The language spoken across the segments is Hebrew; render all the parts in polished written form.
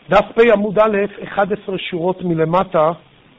דף פ' עמוד א', 11 שורות מלמטה,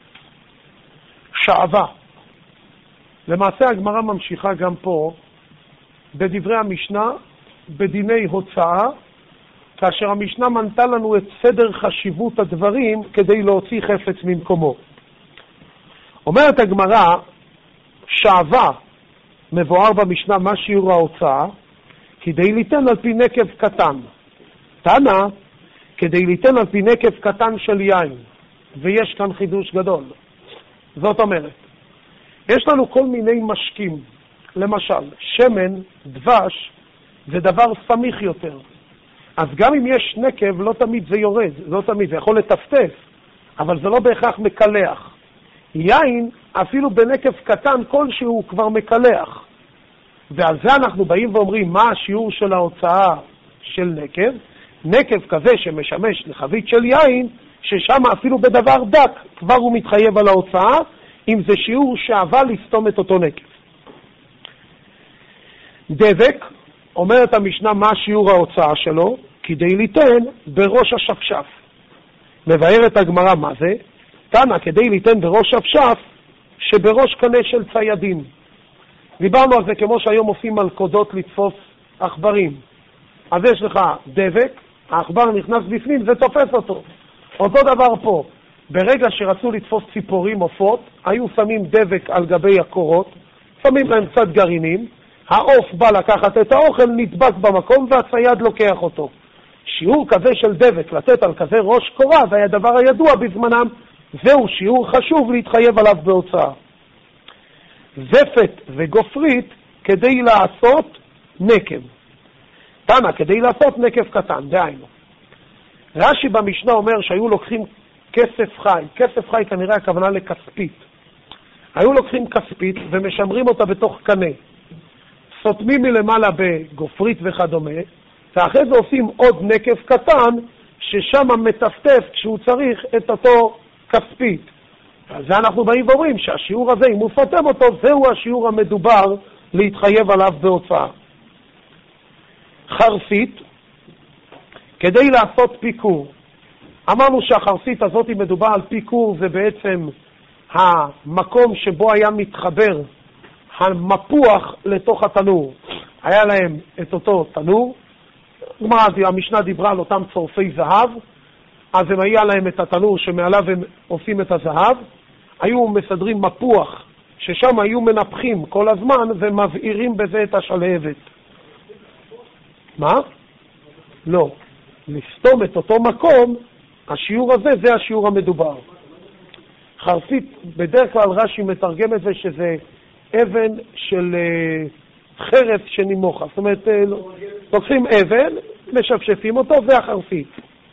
שעבה. למעשה הגמרא ממשיכה גם פה בדברי המשנה בדיני הוצאה, כאשר המשנה מנתה לנו את סדר חשיבות הדברים כדי להוציא חפץ ממקומו. אומרת הגמרא, שעבה מבואר במשנה מה שיעור ההוצאה, כדי ליתן על פי נקב קטן. תנא, כדי ליתן על פי נקב קטן של יין. ויש כאן חידוש גדול. זאת אומרת, יש לנו כל מיני משקים, למשל, שמן, דבש, זה דבר סמיך יותר. אז גם אם יש נקב, לא תמיד זה יורד, לא תמיד, זה יכול לטפטף, אבל זה לא בהכרח מקלח. יין, אפילו בנקב קטן כלשהו כבר מקלח. ועל זה אנחנו באים ואומרים, מה השיעור של ההוצאה של נקב? נקב כזה שמשמש לחבית של יין, ששם אפילו בדבר דק, כבר הוא מתחייב על ההוצאה, אם זה שיעור שעבה לסתום את אותו נקב. דבק, אומרת המשנה מה שיעור ההוצאה שלו, כדי ליתן בראש השפשף. מבארת הגמרא מה זה? תנא, כדי ליתן בראש שפשף, שבראש קנה של ציידים. דיברנו על זה כמו שהיום עושים מלכודות לתפוס עכברים. אז יש לך דבק, העכבר נכנס בפנים ותופס אותו. אותו דבר פה, ברגע שרצו לתפוס ציפורים עופות, היו שמים דבק על גבי הקורות, שמים להם קצת גרעינים, העוף בא לקחת את האוכל, נדבק במקום והצייד לוקח אותו. שיעור כזה של דבק, לתת על כזה ראש קורה, זה היה דבר הידוע בזמנם, זהו שיעור חשוב להתחייב עליו בהוצאה. זפת וגופרית כדי לעשות נקב. תנא, כדי לעשות נקב קטן, דהיינו. רש"י במשנה אומר שהיו לוקחים כסף חי, כסף חי כנראה הכוונה לכספית. היו לוקחים כספית ומשמרים אותה בתוך קנה. סותמים מלמעלה בגופרית וכדומה, ואחרי זה עושים עוד נקב קטן ששם מטפטף כשהוא צריך את אותו כספית. אז זה אנחנו באים ואומרים שהשיעור הזה, אם הוא סותם אותו, זהו השיעור המדובר להתחייב עליו בהוצאה. חרסית, כדי לעשות פיקור. אמרנו שהחרסית הזאת מדובר על פיקור, זה בעצם המקום שבו היה מתחבר המפוח לתוך התנור. היה להם את אותו תנור, המשנה דיברה על אותם צורפי זהב, אז הם היה להם את התנור שמעליו הם עושים את הזהב, היו מסדרים מפוח ששם היו מנפחים כל הזמן ומבעירים בזה את השלהבת. מה? לא. לסתום את אותו מקום, השיעור הזה זה השיעור המדובר. חרסית, בדרך כלל רש"י מתרגם את זה שזה אבן של חרס שנימוכה. זאת אומרת, לוקחים אבן, משפשפים אותו, זה החרסית.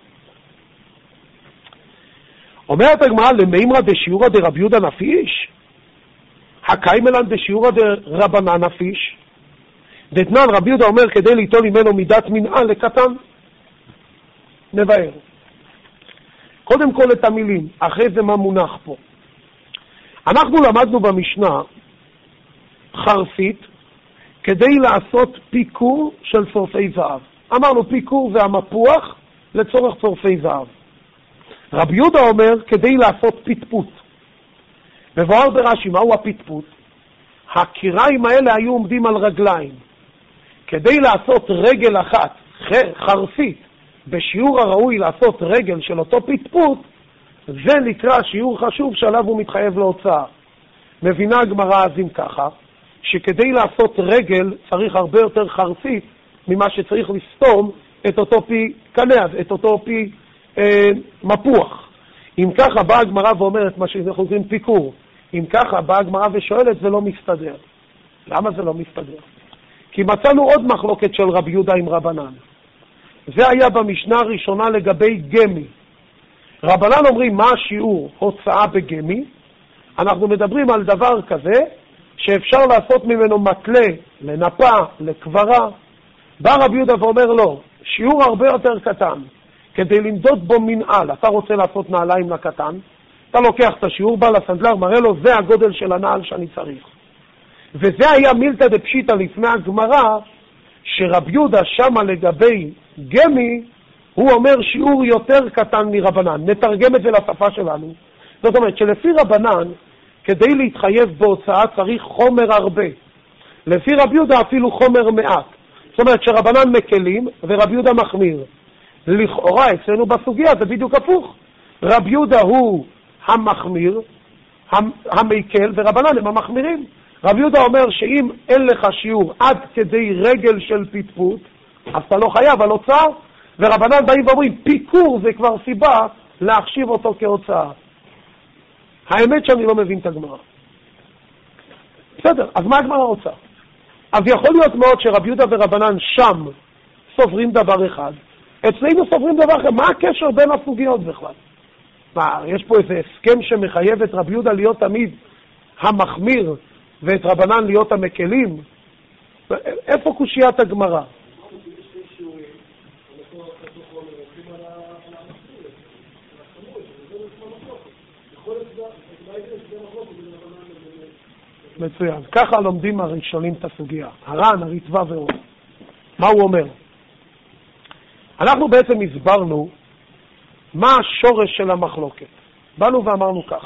אומרת הגמרא, למימרא דשיעורא דרבי יהודה נפיש, הקיימלן דשיעורא דרבנן נפיש, דתנן רבי יהודה אומר כדי ליטול ממנו מידת מנהל לקטן. נבהר. קודם כל את המילים, אחרי זה מה מונח פה. אנחנו למדנו במשנה חרסית כדי לעשות פיקור של צורפי זהב. אמרנו פיקור זה המפוח לצורך צורפי זהב. רבי יהודה אומר כדי לעשות פטפוט. מבואר ברש"י, מהו הפטפוט? הקיריים האלה היו עומדים על רגליים. כדי לעשות רגל אחת, חרסית, בשיעור הראוי לעשות רגל של אותו פטפוט, זה נקרא שיעור חשוב שעליו הוא מתחייב להוצאה. מבינה הגמרא אז אם ככה, שכדי לעשות רגל צריך הרבה יותר חרסית ממה שצריך לסתום את אותו פי כנב, את אותו פי מפוח. אם ככה באה הגמרא ואומרת מה שאנחנו קוראים פיקור. אם ככה באה הגמרא ושואלת, זה לא מסתדר. למה זה לא מסתדר? כי מצאנו עוד מחלוקת של רבי יהודה עם רבנן. זה היה במשנה הראשונה לגבי גמי. רבנן אומרים מה השיעור הוצאה בגמי. אנחנו מדברים על דבר כזה שאפשר לעשות ממנו מטלה, לנפה, לקברה. בא רבי יהודה ואומר לא, שיעור הרבה יותר קטן. כדי למדוד בו מנעל, אתה רוצה לעשות נעליים לקטן, אתה לוקח את השיעור, בא לסנדלר, מראה לו, זה הגודל של הנעל שאני צריך. וזה היה מילתא דפשיטא לפני הגמרא, שרבי יהודה שמה לגבי גמי, הוא אומר שיעור יותר קטן מרבנן. נתרגם את זה לשפה שלנו. זאת אומרת שלפי רבנן, כדי להתחייב בהוצאה צריך חומר הרבה. לפי רבי יהודה אפילו חומר מעט. זאת אומרת שרבנן מקלים ורבי יהודה מחמיר. לכאורה אצלנו בסוגיה זה בדיוק הפוך. רבי יהודה הוא המחמיר, המקל, ורבנן הם המחמירים. רבי יהודה אומר שאם אין לך שיעור עד כדי רגל של פטפוט, אז אתה לא חייב על הוצאה, ורבנן באים ואומרים פיקור זה כבר סיבה להחשיב אותו כהוצאה. האמת שאני לא מבין את הגמרא. בסדר, אז מה הגמרא רוצה? אז יכול להיות מאוד שרבי יהודה ורבנן שם סוברים דבר אחד, אצלנו סוברים דבר אחר. מה הקשר בין הסוגיות בכלל? מה, יש פה איזה הסכם שמחייב את רבי יהודה להיות תמיד המחמיר ואת רבנן להיות המקלים? איפה קושיית הגמרא? מצוין. ככה לומדים הראשונים את הסוגיה. הר"ן, הריטב"א ועוד. מה הוא אומר? אנחנו בעצם הסברנו מה השורש של המחלוקת. באנו ואמרנו ככה.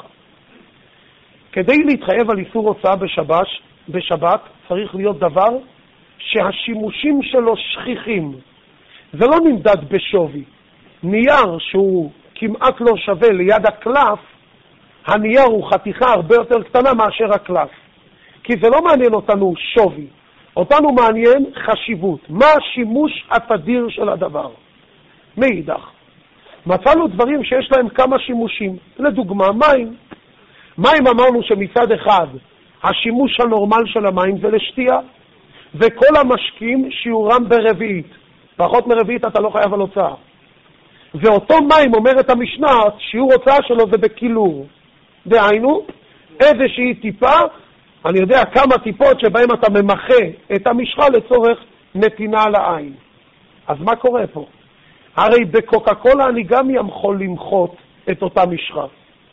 כדי להתחייב על איסור הוצאה בשבת צריך להיות דבר שהשימושים שלו שכיחים. זה לא נמדד בשווי. נייר שהוא כמעט לא שווה ליד הקלף, הנייר הוא חתיכה הרבה יותר קטנה מאשר הקלף. כי זה לא מעניין אותנו שווי. אותנו מעניין חשיבות. מה השימוש התדיר של הדבר? מאידך. מצאנו דברים שיש להם כמה שימושים. לדוגמה, מים. מים אמרנו שמצד אחד השימוש הנורמל של המים זה לשתייה, וכל המשקים שיעורם ברביעית. פחות מרביעית אתה לא חייב על הוצאה. ואותו מים, אומרת המשנה, שיעור הוצאה שלו זה בקילור. דהיינו, איזושהי טיפה, אני יודע כמה טיפות שבהם אתה ממחה את המשחה לצורך נתינה לעין. אז מה קורה פה? הרי בקוקה קולה אני גם יכול למחות את אותה משחה.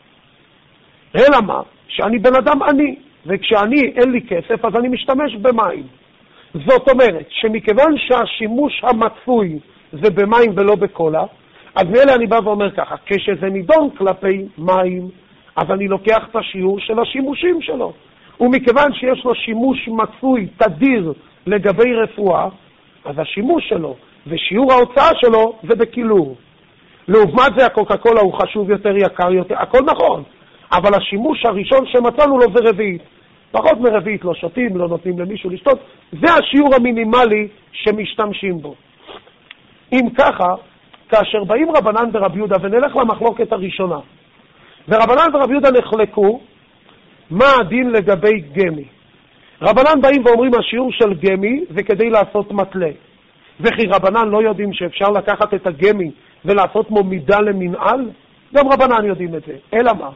אלא מה? שאני בן אדם עני, וכשאני אין לי כסף אז אני משתמש במים. זאת אומרת שמכיוון שהשימוש המצוי זה במים ולא בקולה, אז מאלה אני בא ואומר ככה, כשזה נידון כלפי מים, אז אני לוקח את השיעור של השימושים שלו. ומכיוון שיש לו שימוש מצוי תדיר לגבי רפואה, אז השימוש שלו ושיעור ההוצאה שלו זה בקילור. לעומת זה הקוקה קולה הוא חשוב יותר, יקר יותר, הכל נכון. אבל השימוש הראשון שמצאנו לו זה רביעית. פחות מרביעית לא שותים, לא נותנים למישהו לשתות. זה השיעור המינימלי שמשתמשים בו. אם ככה, כאשר באים רבנן ורבי יהודה, ונלך למחלוקת הראשונה, ורבנן ורבי יהודה נחלקו, מה הדין לגבי גמי? רבנן באים ואומרים השיעור של גמי זה כדי לעשות מטלה. וכי רבנן לא יודעים שאפשר לקחת את הגמי ולעשות בו מידה למנהל? גם רבנן יודעים את זה. אלא מה?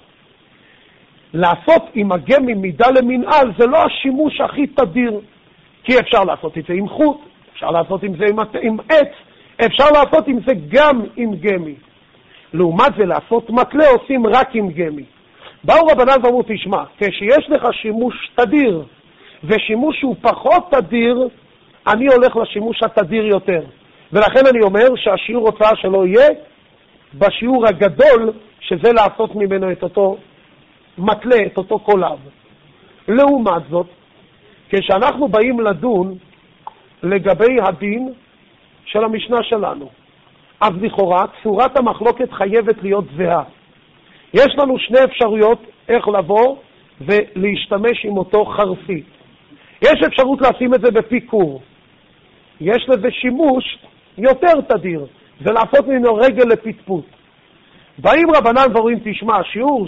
לעשות עם הגמי מידה למנהל זה לא השימוש הכי תדיר. כי אפשר לעשות את זה עם חוט, אפשר לעשות עם זה עם עץ, אפשר לעשות עם זה גם עם גמי. לעומת זה לעשות מטלה עושים רק עם גמי. באו רבנן ואמרו, תשמע, כשיש לך שימוש תדיר ושימוש שהוא פחות תדיר, אני הולך לשימוש התדיר יותר. ולכן אני אומר שהשיעור הוצאה שלו יהיה בשיעור הגדול, שזה לעשות ממנו את אותו מטלה, את אותו קולב. לעומת זאת, כשאנחנו באים לדון לגבי הדין של המשנה שלנו, אז לכאורה צורת המחלוקת חייבת להיות זהה. יש לנו שני אפשרויות איך לבוא ולהשתמש עם אותו חרסית. יש אפשרות לשים את זה בפיקור. יש לזה שימוש יותר תדיר, זה לעשות ממנו רגל לפטפוט. באים רבנן ואומרים, תשמע,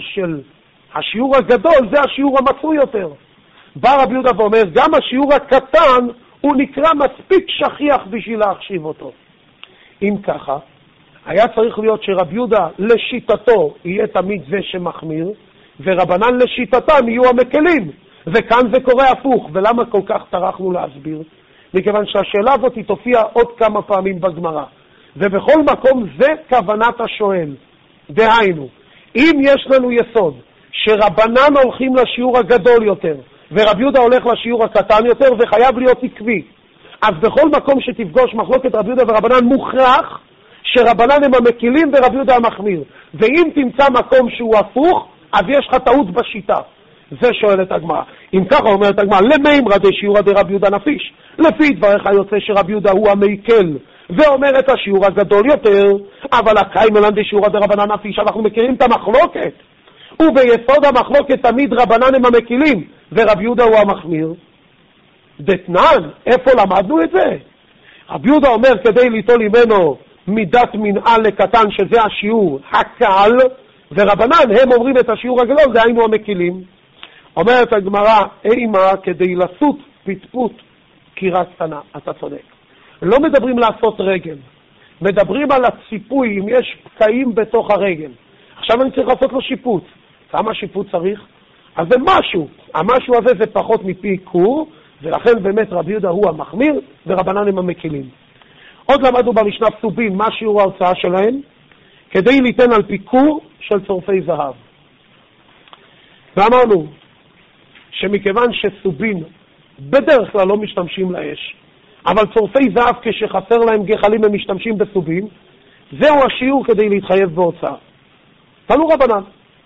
השיעור הגדול זה השיעור המצוי יותר. בא רבי יהודה ואומר, גם השיעור הקטן הוא נקרא מספיק שכיח בשביל להחשיב אותו. אם ככה, היה צריך להיות שרבי יהודה לשיטתו יהיה תמיד זה שמחמיר, ורבנן לשיטתם יהיו המקלים. וכאן זה קורה הפוך. ולמה כל כך טרחנו להסביר? מכיוון שהשאלה הזאת היא תופיע עוד כמה פעמים בגמרא. ובכל מקום זה כוונת השואל. דהיינו, אם יש לנו יסוד שרבנן הולכים לשיעור הגדול יותר, ורבי יהודה הולך לשיעור הקטן יותר, וחייב להיות עקבי, אז בכל מקום שתפגוש מחלוקת רבי יהודה ורבנן מוכרח שרבנן הם המקילים ורבי יהודה המחמיר. ואם תמצא מקום שהוא הפוך, אז יש לך טעות בשיטה. זה שואלת הגמרא. אם ככה אומרת הגמרא, למימרא דשיעורא דרבי יהודה נפיש. לפי דבריך יוצא שרבי יהודה הוא המקל, ואומר את השיעור הגדול יותר, אבל הקיימלן דשיעורא דרבנן נפיש, אנחנו מכירים את המחלוקת. וביסוד המחלוקת תמיד רבנן הם המקילים, ורבי יהודה הוא המחמיר. דתנן, איפה למדנו את זה? רבי יהודה אומר כדי ליטול ממנו מידת מנעל לקטן, שזה השיעור הקל, ורבנן הם אומרים את השיעור הגדול, דהיינו המקילים. אומרת הגמרא, אימה כדי לעשות פטפוט קירה קטנה. אתה צודק. לא מדברים לעשות רגל, מדברים על הציפוי, אם יש פקעים בתוך הרגל. עכשיו אני צריך לעשות לו שיפוץ. כמה שיפוץ צריך? אז זה משהו. המשהו הזה זה פחות מפי קור, ולכן באמת רבי יהודה הוא המחמיר, ורבנן הם המקילים. עוד למדנו במשנה פסובין מה שיעור ההוצאה שלהם, כדי ליתן על פיקור של צורפי זהב. ואמרנו שמכיוון שסובין בדרך כלל לא משתמשים לאש, אבל צורפי זהב כשחסר להם גחלים הם משתמשים בסובין, זהו השיעור כדי להתחייב בהוצאה. תנו רבנן.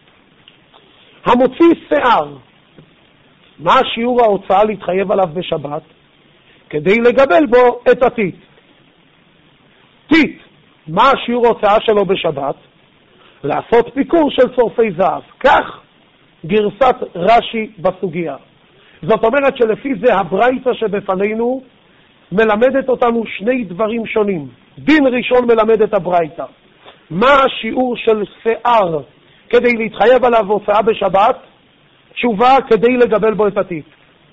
המוציא שיער, מה השיעור ההוצאה להתחייב עליו בשבת? כדי לגבל בו את הטיט. טיט, מה השיעור ההוצאה שלו בשבת? לעשות פיקור של צורפי זהב. כך גרסת רש"י בסוגיה. זאת אומרת שלפי זה הברייתא שבפנינו מלמדת אותנו שני דברים שונים. דין ראשון מלמד את הברייתא. מה השיעור של שיער כדי להתחייב עליו הוצאה בשבת? תשובה כדי לגבל בו את הטיט.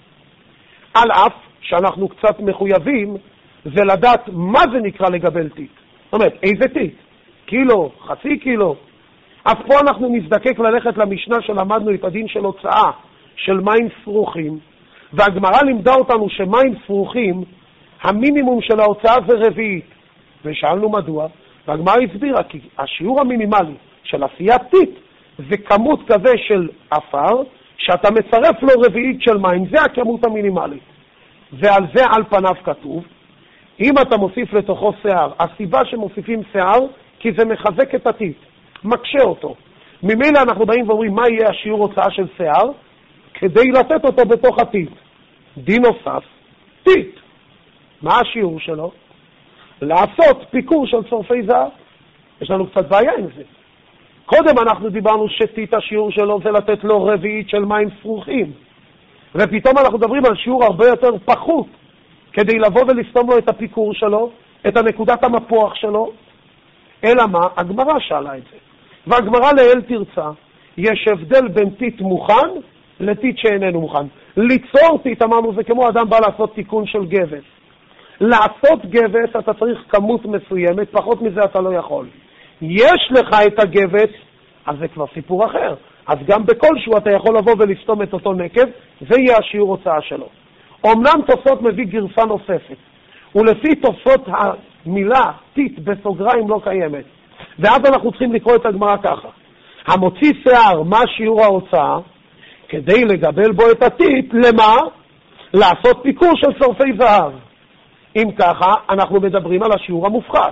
על אף שאנחנו קצת מחויבים זה לדעת מה זה נקרא לגבל טיט. זאת אומרת, איזה טיט? קילו, חצי קילו. אז פה אנחנו נזדקק ללכת למשנה שלמדנו את הדין של הוצאה של מים ספרוכים, והגמרא לימדה אותנו שמים ספרוכים, המינימום של ההוצאה זה רביעית. ושאלנו מדוע, והגמרא הסבירה כי השיעור המינימלי של עשיית טיט זה כמות כזה של אפר, שאתה מצרף לו רביעית של מים, זה הכמות המינימלית. ועל זה על פניו כתוב, אם אתה מוסיף לתוכו שיער, הסיבה שמוסיפים שיער, כי זה מחזק את הטיט, מקשה אותו. ממילא אנחנו באים ואומרים, מה יהיה השיעור הוצאה של שיער? כדי לתת אותו בתוך הטיט. דין נוסף, טיט. מה השיעור שלו? לעשות פיקור של צורפי זהב. יש לנו קצת בעיה עם זה. קודם אנחנו דיברנו שטיט השיעור שלו זה לתת לו רביעית של מים ספרוכים. ופתאום אנחנו מדברים על שיעור הרבה יותר פחות, כדי לבוא ולסתום לו את הפיקור שלו, את הנקודת המפוח שלו. אלא מה? הגמרא שאלה את זה. והגמרא לאל תרצה, יש הבדל בין טיט מוכן לטיט שאיננו מוכן. ליצור טיט, אמרנו, זה כמו אדם בא לעשות תיקון של גבס. לעשות גבס אתה צריך כמות מסוימת, פחות מזה אתה לא יכול. יש לך את הגבס, אז זה כבר סיפור אחר. אז גם בכלשהו אתה יכול לבוא ולסתום את אותו נקב, זה יהיה השיעור הוצאה שלו. אמנם תוספות מביא גרסה נוספת, ולפי תוספות המילה טיט בסוגריים לא קיימת. ואז אנחנו צריכים לקרוא את הגמרא ככה. המוציא שיער, מה שיעור ההוצאה? כדי לגבל בו את הטיט, למה? לעשות פיקור של צורפי זהב. אם ככה, אנחנו מדברים על השיעור המופחת.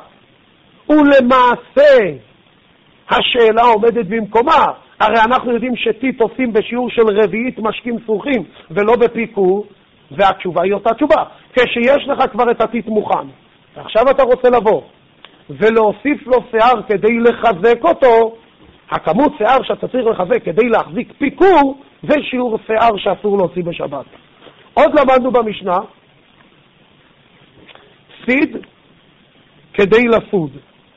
ולמעשה, השאלה עומדת במקומה. הרי אנחנו יודעים שטיט עושים בשיעור של רביעית משקים סרוכים, ולא בפיקור, והתשובה היא אותה תשובה. כשיש לך כבר את הטיט מוכן, ועכשיו אתה רוצה לבוא, ולהוסיף לו שיער כדי לחזק אותו, הכמות שיער שאתה צריך לחזק כדי להחזיק פיקור, זה שיעור שיער שאסור להוציא בשבת. עוד למדנו במשנה, סיד כדי לסוד.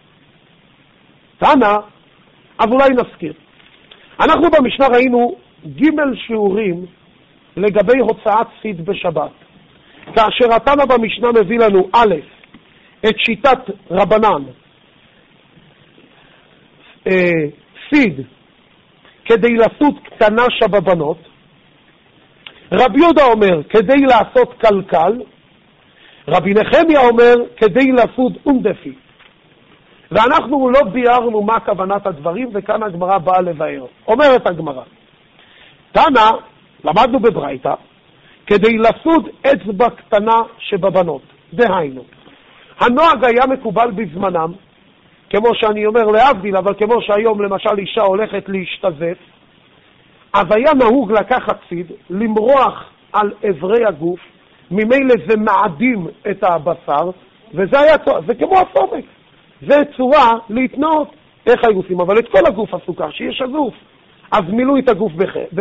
תנא, אז אולי נזכיר. אנחנו במשנה ראינו ג' שיעורים לגבי הוצאת סיד בשבת. כאשר התנא במשנה מביא לנו א', את שיטת רבנן, סיד כדי לעשות קטנה שבבנות, רבי יהודה אומר כדי לעשות קלקל, רבי נחמיה אומר כדי לעשות אונדפי. ואנחנו לא ביארנו מה כוונת הדברים, וכאן הגמרא באה לבאר. אומרת הגמרא, תנא, למדנו בברייתא, כדי לעשות אצבע קטנה שבבנות. דהיינו, הנוהג היה מקובל בזמנם, כמו שאני אומר להבדיל, אבל כמו שהיום למשל אישה הולכת להשתזף, אז היה נהוג לקחת ציד, למרוח על עברי הגוף, ממילא זה מעדים את הבשר, וזה היה, זה כמו הסומק, זה צורה להתנאות. איך היו עושים? אבל את כל הגוף עשו כך, שיש שזוף. אז מילאו את הגוף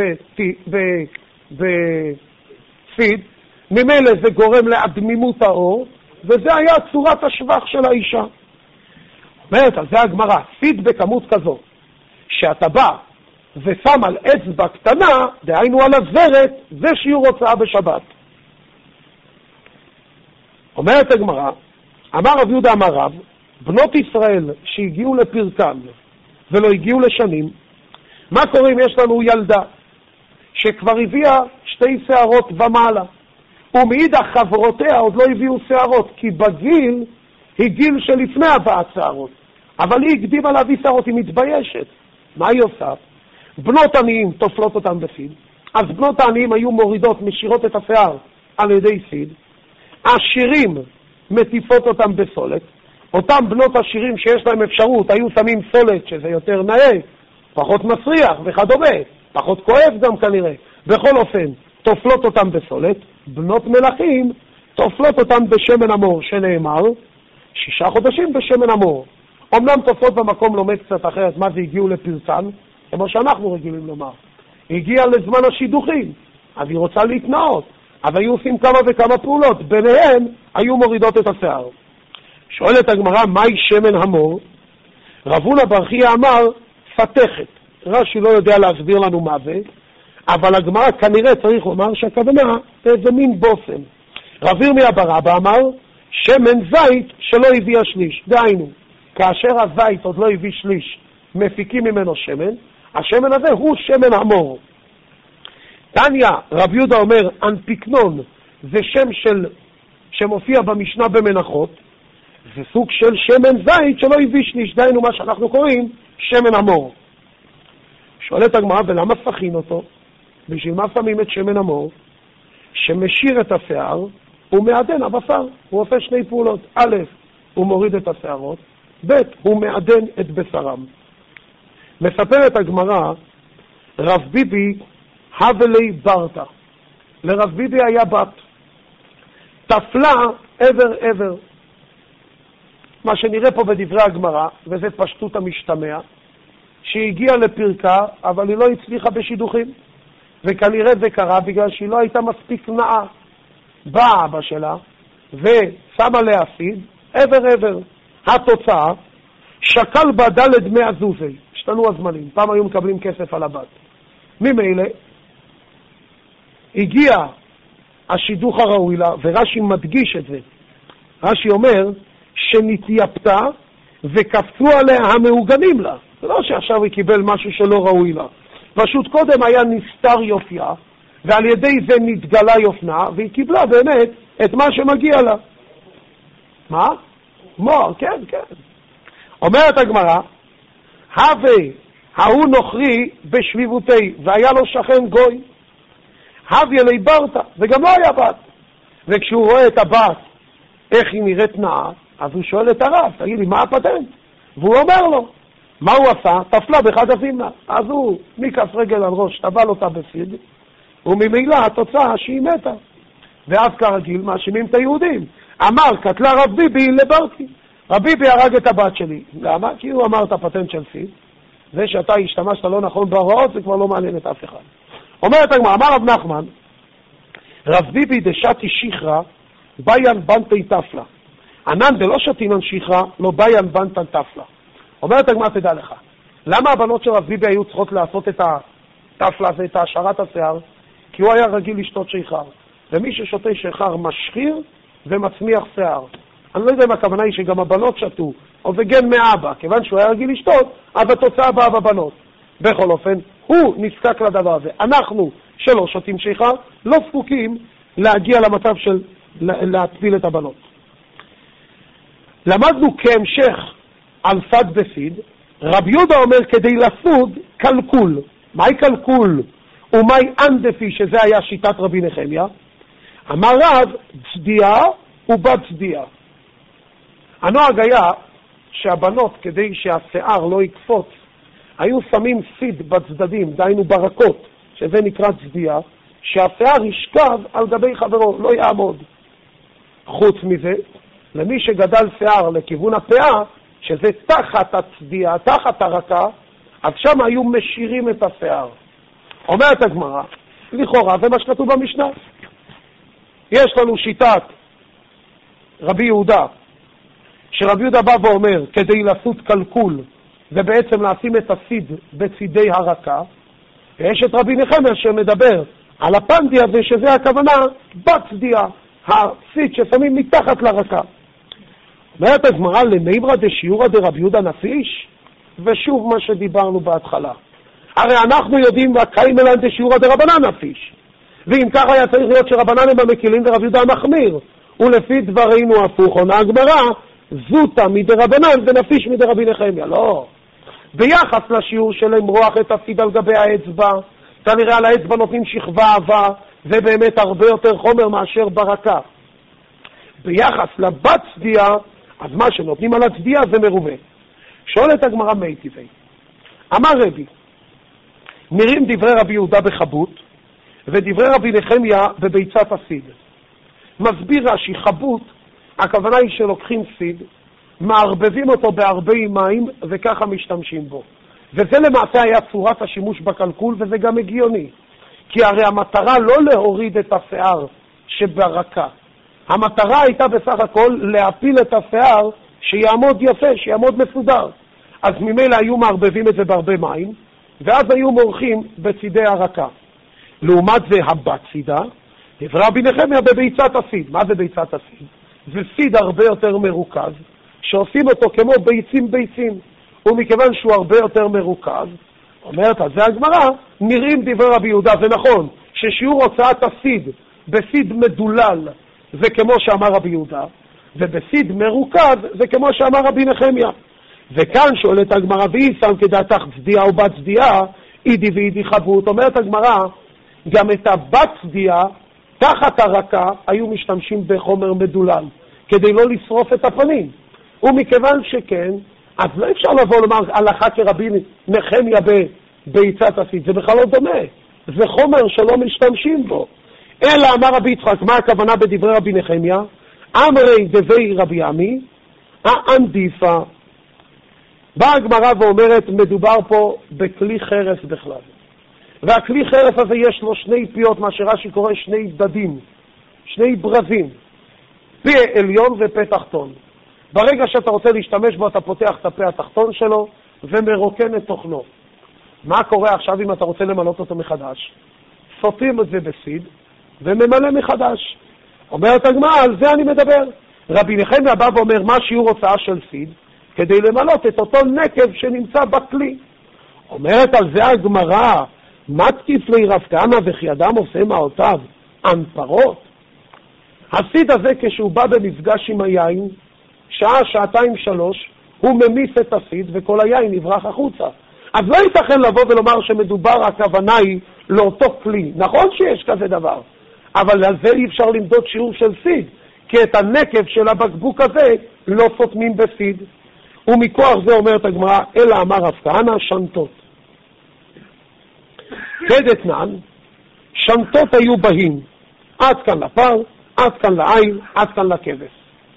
בציד, ממילא זה גורם להדמימות האור, וזה היה צורת השבח של האישה. אומרת, אז זה הגמרא, ציד בכמות כזו, שאתה בא ושם על אצבע קטנה, דהיינו על הזרת, זה שיעור הוצאה בשבת. אומרת הגמרא, אמר רב יהודה אמר רב, בנות ישראל שהגיעו לפרקן ולא הגיעו לשנים, מה קורה אם יש לנו ילדה שכבר הביאה 2 שערות ומעלה, ומאידך חברותיה עוד לא הביאו שערות, כי בגיל היא גיל שלפני הבאת שערות, אבל היא הקדימה להביא שערות, היא מתביישת. מה היא עושה? בנות עניים תופלות אותם בסיד, אז בנות העניים היו מורידות, משירות את השיער על ידי סיד, עשירים מטיפות אותם בסולת, אותם בנות עשירים שיש להם אפשרות היו שמים סולת שזה יותר נאה, פחות מסריח וכדומה, פחות כואב גם כנראה, בכל אופן תופלות אותם בסולת. בנות מלכים תופלות אותם בשמן המור, שנאמר 6 חודשים בשמן המור. אמנם תופלות במקום לומד קצת אחרת, מה זה הגיעו לפרקן, כמו שאנחנו רגילים לומר, הגיע לזמן השידוכים, אז היא רוצה להתנאות, אז היו עושים כמה וכמה פעולות, ביניהם היו מורידות את השיער. שואלת הגמרא, מהי שמן המור? רב הונא בר חייא אמר פתחת. רש"י לא יודע להסביר לנו מה זה, אבל הגמרא כנראה צריך לומר שהכוונה זה מין בושם. רב ירמיה בר אבא אמר שמן זית שלא הביא השליש, דהיינו כאשר הזית עוד לא הביא שליש מפיקים ממנו שמן, השמן הזה הוא שמן המור. תניא רב יהודה אומר אנפיקנון זה שם שמופיע במשנה במנחות, זה סוג של שמן זית שלא הביא שליש, דהיינו מה שאנחנו קוראים שמן המור. שואלת הגמרא, ולמה סכין אותו? בשביל מה שמים את שמן המור? שמשיר את השיער ומעדן הבשר. הוא עושה 2 פעולות, א', הוא מוריד את השערות, ב', הוא מעדן את בשרם. מספרת הגמרא, רב ביבי הבלי ברטה, לרב ביבי היה בת, תפלה עבר, מה שנראה פה בדברי הגמרא, וזה פשטות המשתמע, שהגיעה לפרקה, אבל היא לא הצליחה בשידוכים, וכנראה זה קרה בגלל שהיא לא הייתה מספיק נאה. באה אבא שלה ושמה להסיד עבר. התוצאה, שקל בה ד' דמי הזוזי, השתנו הזמנים, פעם היו מקבלים כסף על הבת. ממילא הגיע השידוך הראוי לה, ורש"י מדגיש את זה. רש"י אומר שנתייפתה וקפצו עליה המעוגנים לה. זה לא שעכשיו היא קיבל משהו שלא ראוי לה. פשוט קודם היה נסתר יופייה, ועל ידי זה נתגלה יופנה, והיא קיבלה באמת את מה שמגיע לה. מה? מור, כן. אומרת הגמרא, ההוא נוכרי בשביבותי, והיה לו שכן גוי. הביא לי ברטה, וגם לא היה בת. וכשהוא רואה את הבת, איך היא נראית נאה, אז הוא שואל את הרב, תגיד לי, מה הפטנט? והוא אומר לו, מה הוא עשה? תפלה באחד הזימנה. אז הוא מכף רגל על ראש, טבל אותה בסיד, וממילא התוצאה שהיא מתה. ואז כרגיל מאשימים את היהודים. אמר, קטלה רב ביבי לברקי. רב ביבי הרג את הבת שלי. למה? כי הוא אמר את הפטנט של סיד. זה שאתה השתמשת לא נכון בהוראות, זה כבר לא מעניין את אף אחד. אומרת הגמרא, אמר רב נחמן, רב ביבי דשתי שיחרה, ביין בנטי תפלה. ענן דלא שתינן שיחרה, לא ביין בנטן תפלה. אומרת הגמרא, תדע לך, למה הבנות של רב ביבי היו צריכות לעשות את התפלה הזה, את השערת השיער? כי הוא היה רגיל לשתות שיחר. ומי ששותה שיחר משחיר ומצמיח שיער. אני לא יודע אם הכוונה היא שגם הבנות שתו, או זה גן מאבא, כיוון שהוא היה רגיל לשתות, אז התוצאה באה בבנות. בכל אופן, הוא נזקק לדבר הזה. אנחנו שלא שותים שיחר, לא זקוקים להגיע למצב של להטביל את הבנות. למדנו כהמשך על סד בסיד, רב יהודה אומר כדי לסוד קלקול. מהי קלקול? ומהי אנדפי, שזה היה שיטת רבי נחמיה? אמר רב, צדיה ובת צדיה. הנוהג היה שהבנות, כדי שהשיער לא יקפוץ, היו שמים סיד בצדדים, דהיינו ברקות, שזה נקרא צדיעה, שהשיער ישכב על גבי חברו, לא יעמוד. חוץ מזה, למי שגדל שיער לכיוון הפאה, שזה תחת הצדיעה, תחת הרקה, אז שם היו משירים את השיער. אומרת הגמרא, לכאורה זה מה שכתוב במשנה. יש לנו שיטת רבי יהודה, שרבי יהודה בא ואומר, כדי לעשות קלקול, זה בעצם לשים את הסיד בצידי הרקה, ויש את רבי נחמיה שמדבר על הפנדי הזה, שזה הכוונה בצדיעה, הסיד ששמים מתחת לרקה. אומרת הגמרא, למימרא דשיעורא דרבי יהודה נפיש, ושוב מה שדיברנו בהתחלה. הרי אנחנו יודעים והקיימלן דשיעורא דרבנן נפיש, ואם ככה היה צריך להיות שרבנן הם המקילים ורבי יהודה מחמיר, ולפי דברינו הפוך, עונה הגמרא, זוטה מדרבנן ונפיש מדרבי נחמיה. לא. ביחס לשיעור של למרוח את הסיד על גבי האצבע, כנראה על האצבע נותנים שכבה עבה, זה באמת הרבה יותר חומר מאשר ברקה. ביחס לבת צדיעה, אז מה שנותנים על הצדיעה זה מרובה. שואלת הגמרא מי טבעי. אמר רבי, נראים דברי רבי יהודה בחבוט, ודברי רבי נחמיה בביצת הסיד. מסביר רש"י, חבוט, הכוונה היא שלוקחים סיד, מערבבים אותו בהרבה מים, וככה משתמשים בו. וזה למעשה היה צורת השימוש בקלקול, וזה גם הגיוני. כי הרי המטרה לא להוריד את השיער שברקה. המטרה הייתה בסך הכל להפיל את השיער שיעמוד יפה, שיעמוד מסודר. אז ממילא היו מערבבים את זה בהרבה מים, ואז היו מורחים בצידי הרקה. לעומת זה הבת צידה, דברי רבי נחמיה בביצת הסיד. מה זה ביצת הסיד? זה סיד הרבה יותר מרוכז, שעושים אותו כמו ביצים, ומכיוון שהוא הרבה יותר מרוכז, אומרת, אז זה הגמרא, נראים דברי רבי יהודה, זה נכון, ששיעור הוצאת הסיד בסיד מדולל, זה כמו שאמר רבי יהודה, ובסיד מרוכז, זה כמו שאמר רבי נחמיה. וכאן שואלת הגמרא, והיא שם כדעתך צדיעה או בת צדיעה, אידי ואידי חבוט. אומרת הגמרא, גם את הבת צדיעה, תחת הרקה, היו משתמשים בחומר מדולל, כדי לא לשרוף את הפנים. ומכיוון שכן, אז לא אפשר לבוא לומר הלכה כרבי נחמיה בביצת הסיד, זה בכלל לא דומה. זה חומר שלא משתמשים בו. אלא אמר רבי יצחק, מה הכוונה בדברי רבי נחמיה? אמרי דבי רבי עמי, האנדיפה. באה הגמרא ואומרת, מדובר פה בכלי חרס בכלל. והכלי חרס הזה יש לו שני פיות, מה שרש"י קורא שני דדים, שני ברזים, פה עליון ופה תחתון. ברגע שאתה רוצה להשתמש בו, אתה פותח את הפה התחתון שלו ומרוקן את תוכנו. מה קורה עכשיו אם אתה רוצה למלות אותו מחדש? סוטים את זה בסיד וממלא מחדש. אומרת הגמרא, על זה אני מדבר. רבי נחמיה בא ואומר, מה שיעור הוצאה של סיד? כדי למלות את אותו נקב שנמצא בכלי. אומרת על זה הגמרא, מה תקיף לי רב כהנא וכי אדם עושה מעותיו אנפרות? הסיד הזה כשהוא בא במפגש עם היין, שעה, שעתיים, 3, הוא ממיס את הסיד וכל היין נברח החוצה. אז לא ייתכן לבוא ולומר שמדובר, הכוונה היא לאותו כלי. נכון שיש כזה דבר, אבל על זה אי אפשר למדוד שיעור של סיד, כי את הנקב של הבקבוק הזה לא סותמים בסיד. ומכוח זה אומרת הגמרא, אלא אמר רב כהנא, שנתות. כדתנן, שנתות היו בהים, עד כאן לפר, עד כאן לעיל, עד כאן לכבש.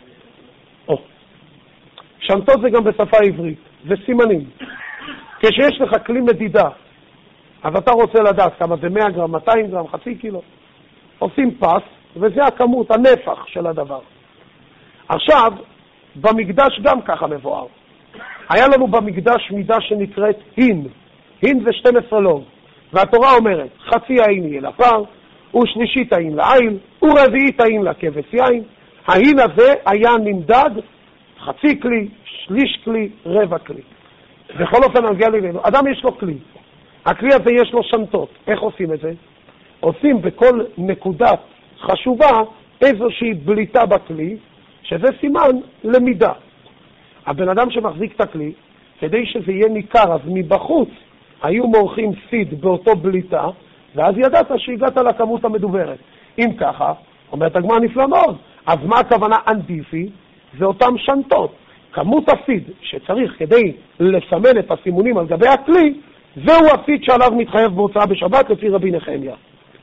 שנתות זה גם בשפה העברית, זה סימנים. כשיש לך כלי מדידה, אז אתה רוצה לדעת כמה זה 100 גרם, 200 גרם, חצי קילו. עושים פס, וזה הכמות, הנפח של הדבר. עכשיו, במקדש גם ככה מבואר. היה לנו במקדש מידה שנקראת הין. הין זה 12 לוג. והתורה אומרת, חצי העין יהיה לפר, ושלישית העין לעיל, ורביעית העין לכבש יין. ההין הזה היה נמדד חצי כלי, שליש כלי, רבע כלי. בכל אופן נגיע אלינו. אדם יש לו כלי. הכלי הזה יש לו שנתות. איך עושים את זה? עושים בכל נקודה חשובה איזושהי בליטה בכלי, שזה סימן למידה. הבן אדם שמחזיק את הכלי, כדי שזה יהיה ניכר, אז מבחוץ היו מורחים סיד באותו בליטה, ואז ידעת שהגעת לכמות המדוברת. אם ככה, אומרת הגמרא נפלא מאוד, אז מה הכוונה אנדיפי? זה אותם שנתות. כמות הפיד שצריך כדי לסמן את הסימונים על גבי הכלי, זהו הפיד שעליו מתחייב בהוצאה בשבת לפי רבי נחמיה.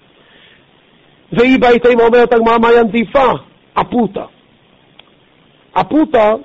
והיא בהתאמה אומרת הגמרא מה ינדיפה? הפוטה. הפוטה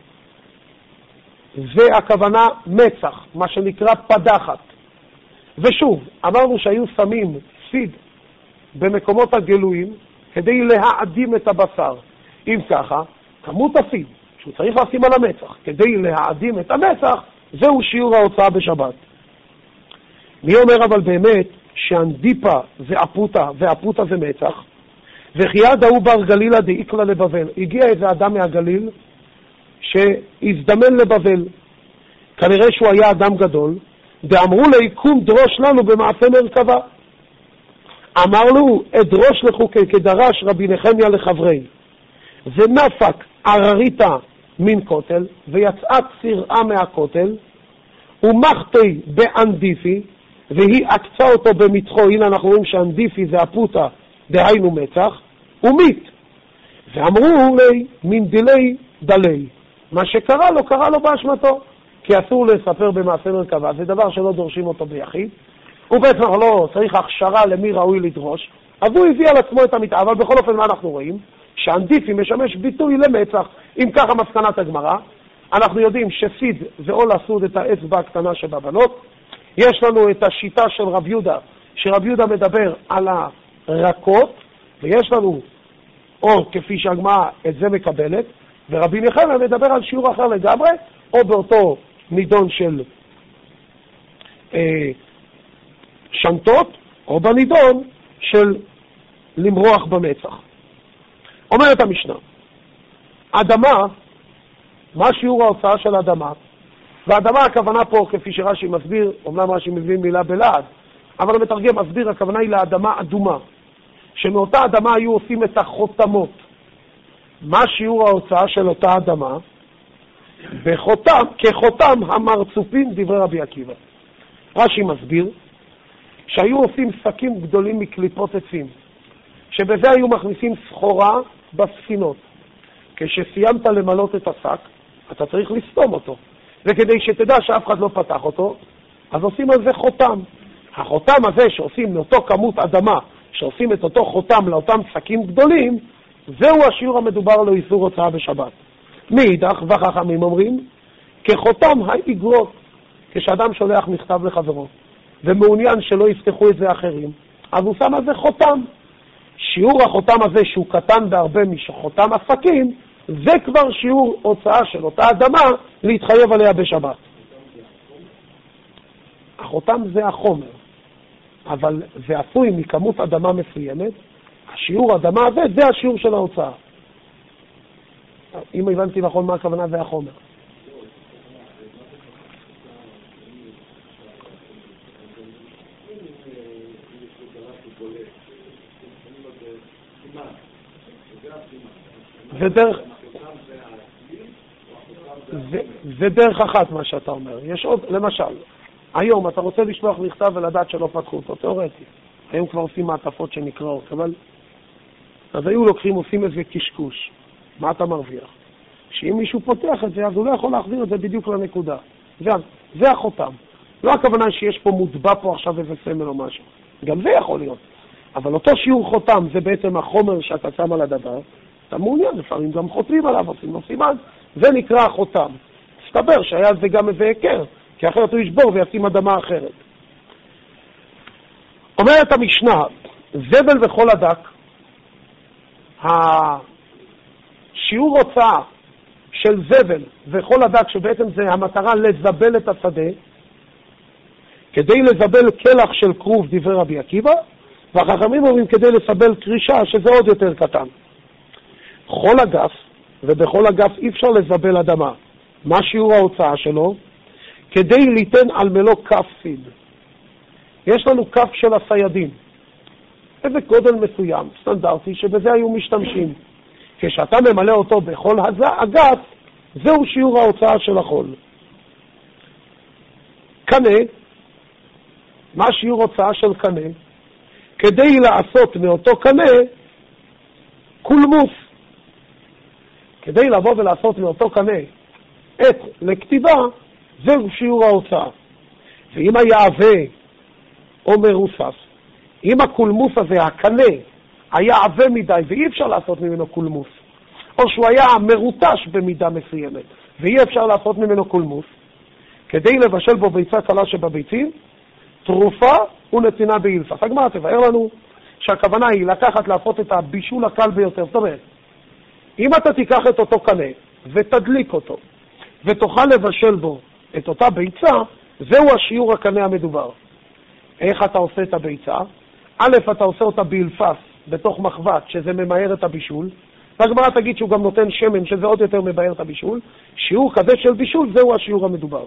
זה הכוונה מצח, מה שנקרא פדחת. ושוב, אמרנו שהיו שמים פיד במקומות הגלויים כדי להעדים את הבשר. אם ככה, כמות הפיד שהוא צריך לשים על המצח כדי להעדים את המצח, זהו שיעור ההוצאה בשבת. מי אומר אבל באמת שהנדיפה זה הפוטה והפוטה זה מצח? וכי יד ההוא בר גלילה דאיקלה לבבל. הגיע איזה אדם מהגליל שהזדמן לבבל. כנראה שהוא היה אדם גדול. ואמרו לי, קום דרוש לנו במעשה מרכבה. אמר לו, אדרוש לחוקי כדרש רבי נחמיה לחברי. ונפק ערריתה מן כותל, ויצאה צירעה מהכותל, ומחתי באנדיפי, והיא עקצה אותו במצחו. הנה אנחנו רואים שאנדיפי זה הפוטה, דהיינו מצח, ומית. ואמרו לי, מן דילי דלי. מה שקרה לו, קרה לו באשמתו. כי אסור לספר במעשה מרכבה, זה דבר שלא דורשים אותו ביחיד. הוא בעצם לא צריך הכשרה למי ראוי לדרוש, אז הוא הביא על עצמו את המתעה. אבל בכל אופן מה אנחנו רואים? שאנדיפי משמש ביטוי למצח. אם ככה מסקנת הגמרא, אנחנו יודעים שפיד זה או לסוד את האצבע הקטנה שבבנות. יש לנו את השיטה של רב יהודה, שרב יהודה מדבר על הרכות, ויש לנו או כפי שהגמרא את זה מקבלת, ורבי נחמיה מדבר על שיעור אחר לגמרי, או באותו נידון של שנטות, או בנידון של למרוח במצח. אומרת המשנה, אדמה, מה שיעור ההוצאה של אדמה? והאדמה הכוונה פה, כפי שרש"י מסביר, אומנם רש"י מבין מילה בלעד, אבל המתרגם מסביר, הכוונה היא לאדמה אדומה, שמאותה אדמה היו עושים את החותמות. מה שיעור ההוצאה של אותה אדמה? בחותם, כחותם המרצופים, דברי רבי עקיבא. רש"י מסביר שהיו עושים שקים גדולים מקליפות עצים, שבזה היו מכניסים סחורה בספינות. כשסיימת למלות את השק, אתה צריך לסתום אותו. וכדי שתדע שאף אחד לא פתח אותו, אז עושים על זה חותם. החותם הזה שעושים מאותו כמות אדמה, שעושים את אותו חותם לאותם שקים גדולים, זהו השיעור המדובר לו איסור הוצאה בשבת. מאידך, וחכמים אומרים, כחותם האיגרות, כשאדם שולח מכתב לחברו, ומעוניין שלא יפתחו את זה אחרים, אז הוא שם על זה חותם. שיעור החותם הזה שהוא קטן בהרבה מחותם עסקים, זה כבר שיעור הוצאה של אותה אדמה להתחייב עליה בשבת. החותם זה החומר, אבל זה עשוי מכמות אדמה מסוימת, השיעור אדמה הזה זה השיעור של ההוצאה. אם הבנתי נכון מה הכוונה זה החומר. זה דרך אחת מה שאתה אומר. יש עוד, למשל, היום אתה רוצה לשלוח מכתב ולדעת שלא פתחו אותו, תיאורטי. היום כבר עושים מעטפות שנקראות, אבל אז היו לוקחים, עושים איזה קשקוש. מה אתה מרוויח? שאם מישהו פותח את זה, אז הוא לא יכול להחזיר את זה בדיוק לנקודה. זה החותם. לא הכוונה שיש פה מוטבע פה עכשיו איזה סמל או משהו. גם זה יכול להיות. אבל אותו שיעור חותם, זה בעצם החומר שאתה שם על הדבר. אתה מעוניין, לפעמים גם חותמים עליו, עושים לו סימן. זה נקרא החותם. מסתבר שהיה זה גם איזה עקר, כי אחרת הוא ישבור וישים אדמה אחרת. אומרת המשנה, זבל וכל הדק, השיעור הוצאה של זבל וכל הדק, שבעצם זה המטרה לזבל את השדה, כדי לזבל כלח של כרוב, דברי רבי עקיבא, והחכמים אומרים כדי לסבל קרישה, שזה עוד יותר קטן. כל הגף, ובכל הגף אי אפשר לזבל אדמה. מה שיעור ההוצאה שלו? כדי ליתן על מלוא כף פיד. יש לנו כף של הסיידים. איזה גודל מסוים, סטנדרטי, שבזה היו משתמשים. כשאתה ממלא אותו בכל הגף, זהו שיעור ההוצאה של החול. קנה, מה שיעור הוצאה של קנה? כדי לעשות מאותו קנה קולמוס. כדי לבוא ולעשות מאותו קנה עת לכתיבה, זהו שיעור ההוצאה. ואם היה עבה או מרוסס, אם הקולמוס הזה, הקנה, היה עבה מדי ואי אפשר לעשות ממנו קולמוס, או שהוא היה מרוטש במידה מסוימת ואי אפשר לעשות ממנו קולמוס, כדי לבשל בו ביצה קלה שבביצים, תרופה ונתינה באילפס. הגמרא תבאר לנו שהכוונה היא לקחת, לעשות את הבישול הקל ביותר. זאת אומרת, אם אתה תיקח את אותו קנה ותדליק אותו ותוכל לבשל בו את אותה ביצה, זהו השיעור הקנה המדובר. איך אתה עושה את הביצה? א', אתה עושה אותה באילפס, בתוך מחבת, שזה ממהר את הבישול. והגמרא תגיד שהוא גם נותן שמן, שזה עוד יותר מבאר את הבישול. שיעור כזה של בישול, זהו השיעור המדובר.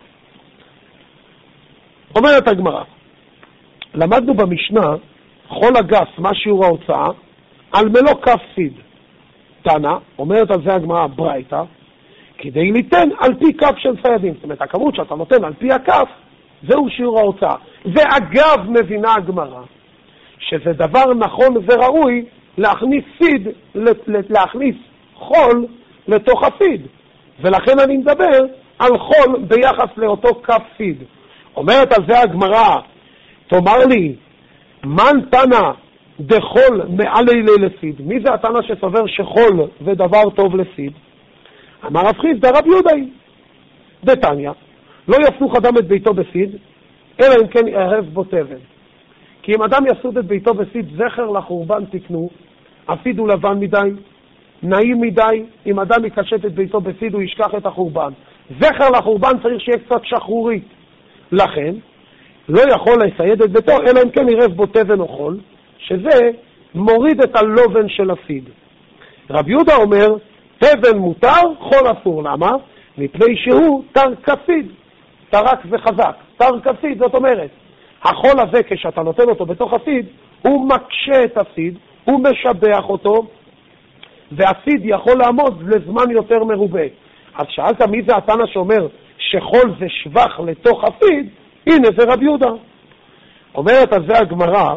אומרת הגמרא, למדנו במשנה, חול הגס, מה שיעור ההוצאה? על מלוא כף סיד. תנא, אומרת על זה הגמרא ברייתא, כדי ליתן על פי כף של ציידים. זאת אומרת, הכמות שאתה נותן על פי הכף, זהו שיעור ההוצאה. ואגב, מבינה הגמרא, שזה דבר נכון וראוי להכניס סיד, להכניס חול לתוך הסיד. ולכן אני מדבר על חול ביחס לאותו כף סיד. אומרת על זה הגמרא, תאמר לי, מן תנא דחול מעלי לסיד? מי זה התנא שסובר שחול זה דבר טוב לסיד? אמר רב חיסדא רב יהודאי דתניא, לא יסוך אדם את ביתו בסיד, אלא אם כן יערב בו תבן. כי אם אדם יסוד את ביתו בסיד, זכר לחורבן תקנו, הסיד הוא לבן מדי, נעים מדי, אם אדם יקשט את ביתו בסיד הוא ישכח את החורבן. זכר לחורבן צריך שיהיה קצת שחרורית. לכן, לא יכול לסייד את ביתו, אלא אם כן ירב בו תבן או חול, שזה מוריד את הלובן של הסיד. רב יהודה אומר, תבן מותר, חול אסור. למה? מפני שהוא תר כסיד, תרק וחזק. תר כסיד, זאת אומרת, החול הזה כשאתה נותן אותו בתוך הסיד, הוא מקשה את הסיד, הוא משבח אותו, והסיד יכול לעמוד לזמן יותר מרובה. אז שאלת מי זה התנא שאומר שחול זה שבח לתוך הסיד? הנה זה רב יהודה. אומרת על זה הגמרא,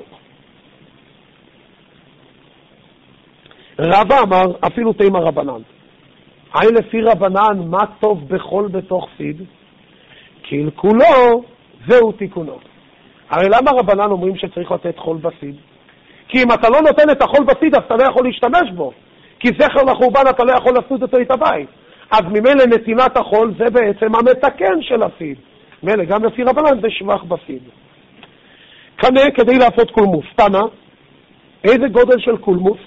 רבא אמר אפילו תימא רבנן. היי לפי רבנן, מה טוב בחול בתוך סיד? קלקולו זהו תיקונו. הרי למה רבנן אומרים שצריך לתת חול בסיד? כי אם אתה לא נותן את החול בסיד, אז אתה לא יכול להשתמש בו. כי זכר לחורבן אתה לא יכול לעשות אותו את הבית. אז ממילא נתינת החול זה בעצם המתקן של הסיד. ממילא גם לפי רבנן זה שבח בסיד. קנה כדי לעשות קולמוס. תנא, איזה גודל של קולמוס?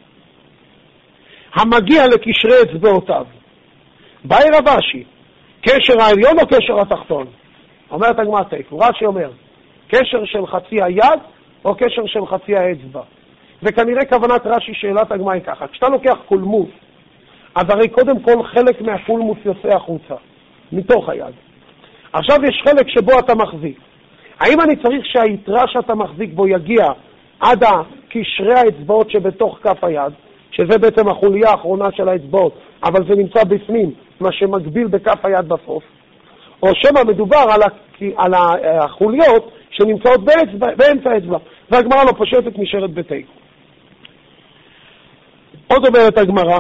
המגיע לקשרי אצבעותיו. באי רב אשי, קשר העליון או קשר התחתון? אומרת הגמרא תיקו, רש"י אומר, קשר של חצי היד או קשר של חצי האצבע. וכנראה כוונת רש"י שאלת הגמרא היא ככה, כשאתה לוקח קולמוס, אז הרי קודם כל חלק מהקולמוס יוצא החוצה, מתוך היד. עכשיו יש חלק שבו אתה מחזיק. האם אני צריך שהיתרה שאתה מחזיק בו יגיע עד קשרי האצבעות שבתוך כף היד, שזה בעצם החוליה האחרונה של האצבעות, אבל זה נמצא בפנים, מה שמגביל בכף היד בסוף, או שמה מדובר על החוליות שנמצאות באמצע האצבע, והגמרא לא פושטת נשארת בתיקו. עוד אומרת הגמרא,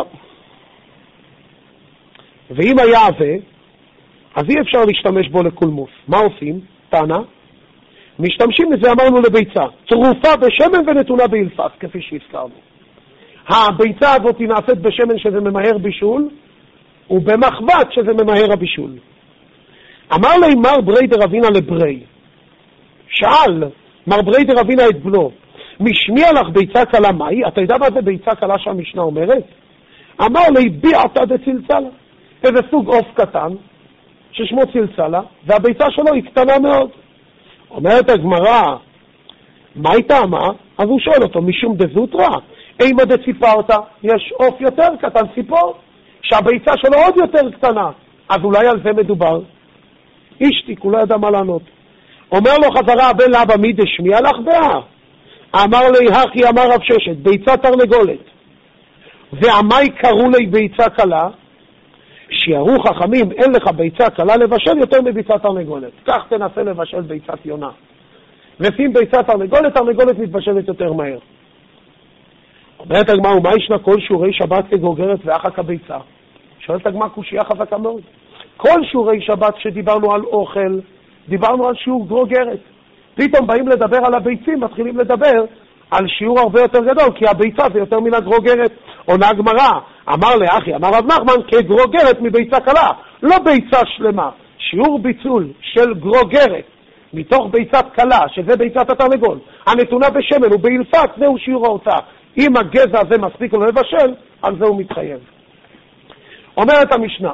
ואם היה עבה, אז אי אפשר להשתמש בו לקולמוס. מה עושים? תנא, משתמשים לזה, אמרנו לביצה, תרופה בשמן ונתונה באילפס, כפי שהזכרנו. הביצה הזאת היא נעשית בשמן שזה ממהר בישול, ובמחבת שזה ממהר הבישול. אמר לי מר ברי דרבינה לברי, שאל מר ברי דרבינה את בנו, משמיע לך ביצה קלה מהי? אתה יודע מה זה ביצה קלה שהמשנה אומרת? אמר לי ביעתה דצלצלה, איזה סוג עוף קטן ששמו צלצלה, והביצה שלו היא קטנה מאוד. אומרת הגמרא, מה היא טעמה? אז הוא שואל אותו, משום דזוטרה, אימא דציפרתה, יש עוף יותר קטן, ציפור, שהביצה שלו עוד יותר קטנה, אז אולי על זה מדובר. אשתיק, הוא לא ידע מה לענות. אומר לו חזרה הבן לאבא, מי דשמיע לך בה? אמר לי, הכי אמר רב ששת, ביצה תרנגולת. ועמי קראו לי ביצה קלה, שיערו חכמים, אין לך ביצה קלה לבשל יותר מביצה תרנגולת. כך תנסה לבשל ביצת יונה. ושים ביצה תרנגולת, תרנגולת מתבשלת יותר מהר. אומרת הגמרא, ומה ישנה כל שיעורי שבת כגוגרת ואחא כביצה? שואלת הגמרא קושיה חזקה מאוד. כל שיעורי שבת שדיברנו על אוכל, דיברנו על שיעור גרוגרת. פתאום באים לדבר על הביצים, מתחילים לדבר על שיעור הרבה יותר גדול, כי הביצה זה יותר מן הגרוגרת. עונה הגמרא, אמר לאחי, אמר רב נחמן, כגרוגרת מביצה קלה, לא ביצה שלמה. שיעור ביצול של גרוגרת מתוך ביצת קלה, שזה ביצת התרנגול, הנתונה בשמן ובאילפת, זהו שיעור ההוצאה. אם הגזע הזה מספיק לו לבשל, על זה הוא מתחייב. אומרת המשנה,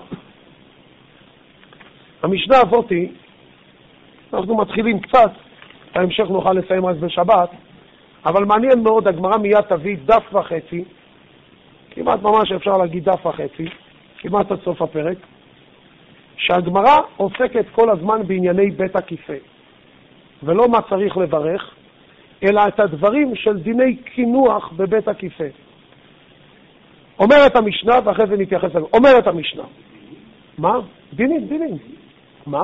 המשנה הזאת, אנחנו מתחילים קצת, ההמשך נוכל לסיים רק בשבת, אבל מעניין מאוד, הגמרא מיד תביא דף וחצי, כמעט ממש אפשר להגיד דף וחצי, כמעט עד סוף הפרק, שהגמרא עוסקת כל הזמן בענייני בית הכיסא, ולא מה צריך לברך, אלא את הדברים של דיני כינוח בבית הכיסא. אומרת המשנה, ואחרי זה נתייחס לזה, אומרת המשנה. מה? דינים. מה?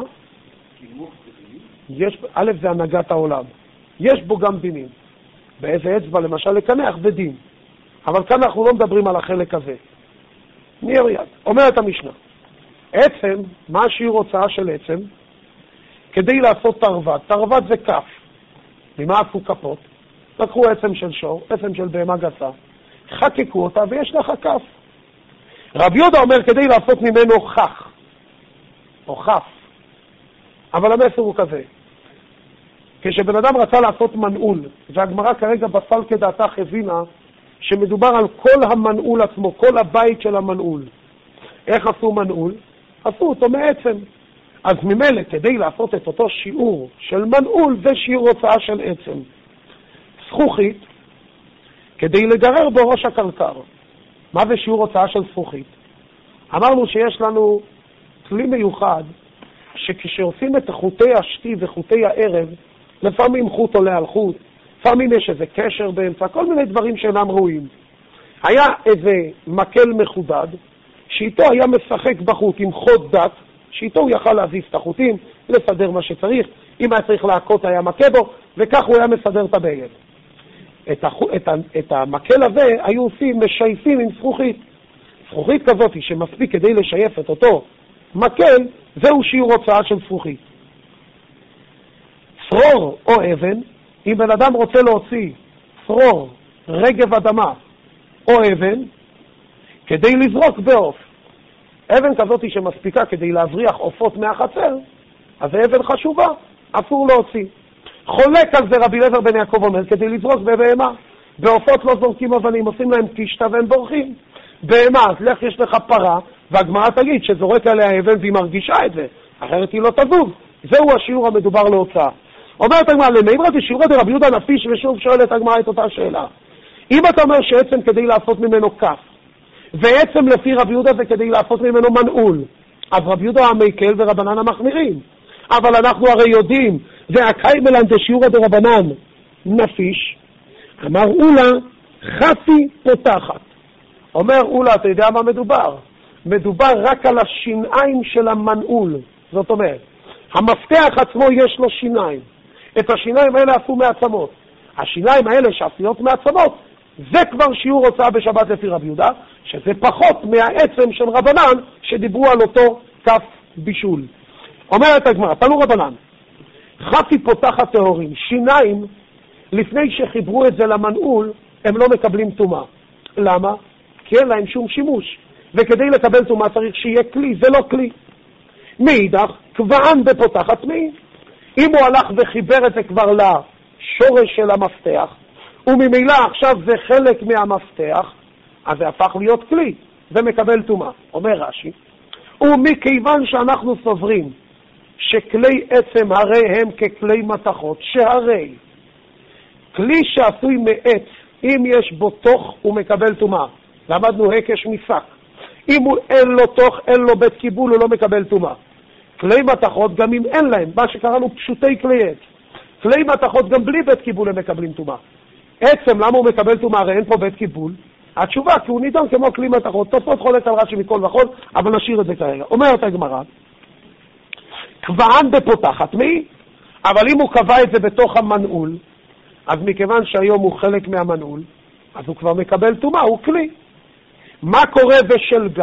יש, א' זה הנהגת העולם. יש בו גם דינים. באיזה אצבע למשל לקנח זה דין. אבל כאן אנחנו לא מדברים על החלק הזה. נהיה יד. אומרת המשנה. עצם, מה השיעור הוצאה של עצם? כדי לעשות תרוות. תרוות זה כף. ממה עשו כפות? לקחו עצם של שור, עצם של בהמה גסה, חקקו אותה ויש לך כף. רבי יהודה אומר כדי לעשות ממנו חך, או חף. אבל המסר הוא כזה. כשבן אדם רצה לעשות מנעול, והגמרא כרגע בפל כדעתה הבינה שמדובר על כל המנעול עצמו, כל הבית של המנעול. איך עשו מנעול? עשו אותו מעצם. אז ממילא כדי לעשות את אותו שיעור של מנעול, זה שיעור הוצאה של עצם. זכוכית, כדי לגרר בו ראש הקרקר. מה זה שיעור הוצאה של זכוכית? אמרנו שיש לנו כלי מיוחד, שכשעושים את חוטי השתי וחוטי הערב, לפעמים חוט עולה על חוט, לפעמים יש איזה קשר באמצע, כל מיני דברים שאינם ראויים. היה איזה מקל מחודד, שאיתו היה משחק בחוט עם חוט דת, שאיתו הוא יכל להזיז את החוטים, לסדר מה שצריך, אם היה צריך להכות היה מכה בו, וכך הוא היה מסדר את הבגד. את המקל הזה היו עושים משייפים עם זכוכית. זכוכית כזאת שמספיק כדי לשייף את אותו מקל, זהו שיעור הוצאה של זכוכית. צרור או אבן, אם בן אדם רוצה להוציא צרור, רגב אדמה או אבן, כדי לזרוק בעוף, אבן כזאת שמספיקה כדי להבריח עופות מהחצר, אז זה אבן חשובה, אסור להוציא. חולק על זה רבי אליעזר בן יעקב אומר, כדי לזרוק בבהמה. בעופות לא זורקים אבנים, עושים להם קישטה והם בורחים. בהמה, אז לך יש לך פרה, והגמרא תגיד שזורק עליה אבן והיא מרגישה את זה, אחרת היא לא תזוז. זהו השיעור המדובר להוצאה. אומרת הגמרא, למאמר דשיעורא דרבי יהודה נפיש, ושוב שואלת הגמרא את אותה שאלה. אם אתה אומר שעצם כדי לעשות ממנו כף, ועצם לפי רבי יהודה זה כדי לעשות ממנו מנעול, אז רבי יהודה המקל ורבנן המחמירים. אבל אנחנו הרי יודעים, והקיימלן דשיעורא דרבנן נפיש, אמר אולה חפי פותחת. אומר אולה, אתה יודע מה מדובר? מדובר רק על השיניים של המנעול. זאת אומרת, המפתח עצמו יש לו שיניים. את השיניים האלה עשו מעצמות. השיניים האלה שעשויות מעצמות, זה כבר שיעור הוצאה בשבת לפי רבי יהודה, שזה פחות מהעצם של רבנן שדיברו על אותו כף בישול. אומרת הגמרא, תנו רבנן, חפי פותחת טהורים, שיניים, לפני שחיברו את זה למנעול, הם לא מקבלים טומאה. למה? כי אין להם שום שימוש. וכדי לקבל טומאה צריך שיהיה כלי, זה לא כלי. מאידך, כבען בפותחת מי. אם הוא הלך וחיבר את זה כבר לשורש של המפתח, וממילא עכשיו זה חלק מהמפתח, אז זה הפך להיות כלי, זה מקבל טומאה. אומר רש"י, ומכיוון שאנחנו סוברים שכלי עצם הרי הם ככלי מתכות, שהרי כלי שעשוי מעץ, אם יש בו תוך הוא מקבל טומאה. למדנו הקש משק. אם אין לו תוך, אין לו בית קיבול, הוא לא מקבל טומאה. כלי מתכות גם אם אין להם, מה שקראנו פשוטי כלי עץ. כלי מתכות גם בלי בית קיבול הם מקבלים טומאה. עצם, למה הוא מקבל טומאה? הרי אין פה בית קיבול. התשובה, כי הוא נידון כמו כלי מתכות. תוספות חולק על רש"י מכל וכל, אבל נשאיר את זה כרגע. אומרת הגמרא, כבען בפותחת מי? אבל אם הוא קבע את זה בתוך המנעול, אז מכיוון שהיום הוא חלק מהמנעול, אז הוא כבר מקבל טומאה, הוא כלי. מה קורה בשלגל?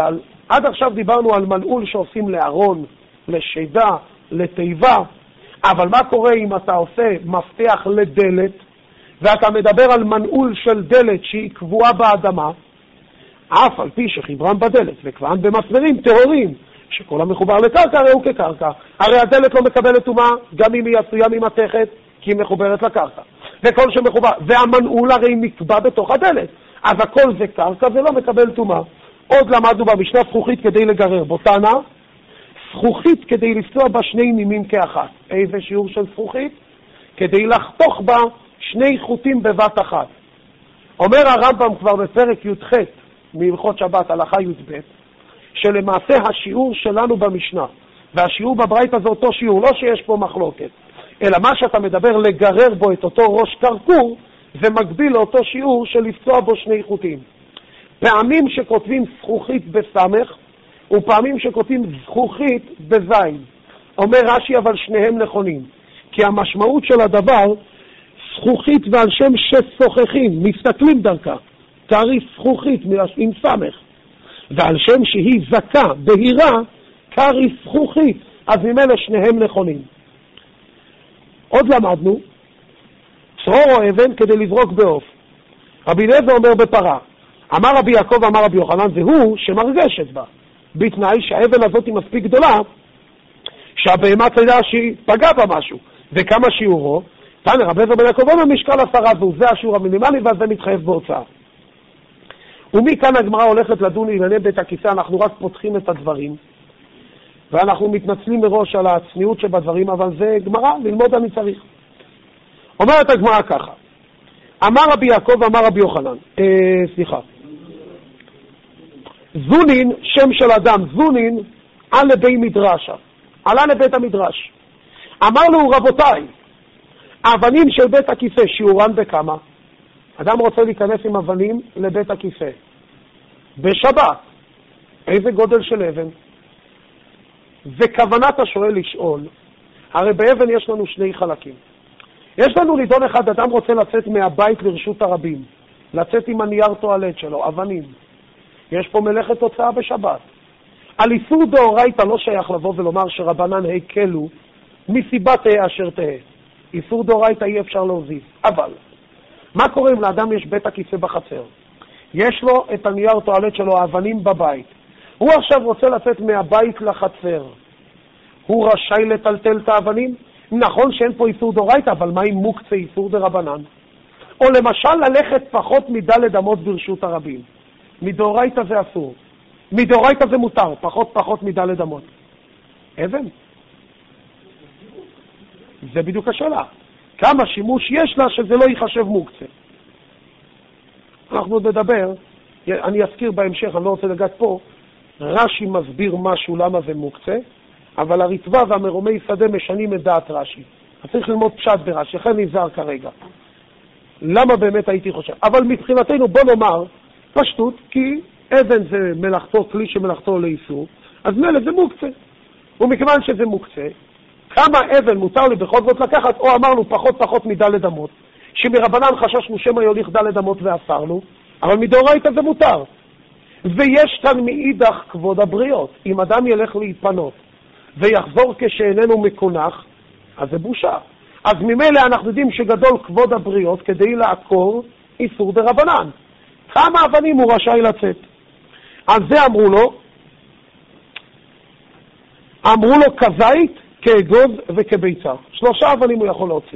עד עכשיו דיברנו על מנעול שעושים לארון, לשידה, לתיבה, אבל מה קורה אם אתה עושה מפתח לדלת, ואתה מדבר על מנעול של דלת שהיא קבועה באדמה, אף על פי שחיברם בדלת וכבען במסמרים טהורים, שכל המחובר לקרקע הרי הוא כקרקע. הרי הדלת לא מקבלת טומאה, גם אם היא עשויה ממתכת, כי היא מחוברת לקרקע. וכל שמחובר, והמנעול הרי נקבע בתוך הדלת. אז הכל זה קרקע ולא מקבל טומאה. עוד למדנו במשנה זכוכית כדי לגרר בוטנה, זכוכית כדי לפצוע בה שני נימים כאחת. איזה שיעור של זכוכית? כדי לחתוך בה שני חוטים בבת אחת. אומר הרמב"ם כבר בפרק י"ח מהלכות שבת הלכה י"ב, שלמעשה השיעור שלנו במשנה והשיעור בברייתא זה אותו שיעור, לא שיש פה מחלוקת, אלא מה שאתה מדבר לגרר בו את אותו ראש קרקור, זה מקביל לאותו שיעור של לפצוע בו שני חוטים. פעמים שכותבים זכוכית בסמך ופעמים שכותבים זכוכית בזין. אומר רש"י אבל שניהם נכונים, כי המשמעות של הדבר זכוכית ועל שם ששוחחים, מסתכלים דרכה, תאריך זכוכית עם סמך, ועל שם שהיא זקה, בהירה, קרי זכוכית, אז ממילא שניהם נכונים. עוד למדנו, צרור או אבן כדי לזרוק בעוף. רבי אליעזר אומר בפרה, אמר רבי יעקב אמר רבי יוחנן, זה הוא שמרגשת בה, בתנאי שהאבן הזאת היא מספיק גדולה, שהבהמה תדע שהיא פגעה בה משהו. וכמה שיעורו? תנא רבי אליעזר בן יעקב אומר משקל 10 והוא, זה השיעור המינימלי ואז זה מתחייב בהוצאה. ומכאן הגמרא הולכת לדון לענייני בית הכיסא, אנחנו רק פותחים את הדברים, ואנחנו מתנצלים מראש על הצניעות שבדברים, אבל זה גמרא, ללמוד אני צריך. אומרת הגמרא ככה, אמר רבי יעקב אמר רבי יוחנן, זונין, שם של אדם, זונין, עלה בי מדרשה, עלה לבית המדרש. אמר לו רבותיי, אבנים של בית הכיסא, שיעורן בכמה? אדם רוצה להיכנס עם אבנים לבית הכיסא. בשבת, איזה גודל של אבן? וכוונת השואל לשאול, הרי באבן יש לנו שני חלקים. יש לנו לידון אחד, אדם רוצה לצאת מהבית לרשות הרבים, לצאת עם הנייר טואלט שלו, אבנים. יש פה מלאכת הוצאה בשבת. על איסור דאורייתא לא שייך לבוא ולומר שרבנן הקלו מסיבה תהא אשר תהא. איסור דאורייתא אי אפשר להוזיז. אבל, מה קורה אם לאדם יש בית הכיסא בחצר? יש לו את הנייר טואלט שלו, האבנים בבית. הוא עכשיו רוצה לצאת מהבית לחצר. הוא רשאי לטלטל את האבנים? נכון שאין פה איסור דאורייתא, אבל מה אם מוקצה איסור דרבנן? או למשל ללכת פחות מדלת אמות ברשות הרבים. מדאורייתא זה אסור. מדאורייתא זה מותר, פחות מדלת אמות. אבן? זה בדיוק השאלה. כמה שימוש יש לה שזה לא ייחשב מוקצה. אנחנו נדבר, אני אזכיר בהמשך, אני לא רוצה לגעת פה, רש"י מסביר משהו למה זה מוקצה, אבל הרטב"א והמרומי שדה משנים את דעת רש"י. אז צריך ללמוד פשט ברש"י, לכן נזהר כרגע. למה באמת הייתי חושב? אבל מבחינתנו בוא נאמר, פשטות, כי אבן זה מלאכתו, כלי שמלאכתו לאיסור, אז מלא זה מוקצה. ומכיוון שזה מוקצה, כמה אבן מותר לי בכל זאת לקחת, או אמרנו פחות מדלת אמות, שמרבנן חששנו שמא יוליך דלת אמות ואסרנו, אבל מדאורייתא זה מותר. ויש כאן מאידך כבוד הבריות. אם אדם ילך להתפנות ויחזור כשאיננו מקונח, אז זה בושה. אז ממילא אנחנו יודעים שגדול כבוד הבריות כדי לעקור איסור דרבנן. כמה אבנים הוא רשאי לצאת? אז זה אמרו לו כזית, כאגוז וכביצה. 3 אבנים הוא יכול להוציא.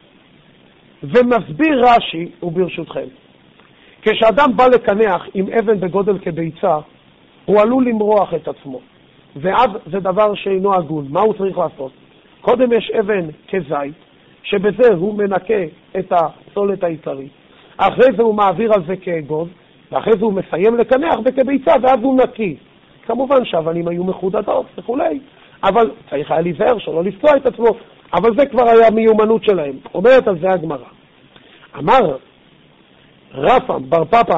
ומסביר רש"י, וברשותכם, כשאדם בא לקנח עם אבן בגודל כביצה, הוא עלול למרוח את עצמו. ואז זה דבר שאינו הגון. מה הוא צריך לעשות? קודם יש אבן כזית, שבזה הוא מנקה את הסולת העיקרי. אחרי זה הוא מעביר על זה כאגוז, ואחרי זה הוא מסיים לקנח בכביצה, ואז הוא נקי. כמובן שהאבנים היו מחודדות וכולי, אבל צריך היה להיזהר שלא לפצוע את עצמו, אבל זה כבר היה מיומנות שלהם. אומרת על זה הגמרא. אמר רפא בר פפא,